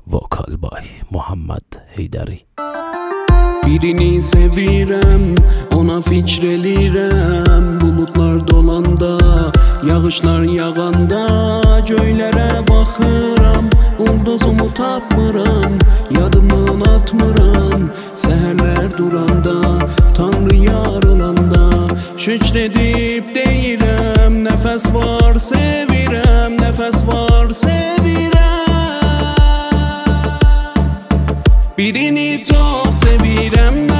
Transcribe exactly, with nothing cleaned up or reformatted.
Vokal by Muhammed Heydari. Birini sevirəm, ona fikr elirəm. Bulutlar dolanda, yağışlar yağanda, göylərə baxıram, ulduzumu tapmıram, yadımdan atmıram. Səhərlər duranda, Tanrı yar olanda, şükr edib deyirəm, nəfəs var sevirəm, nəfəs var sevirəm. Birini çox sevirəm mən.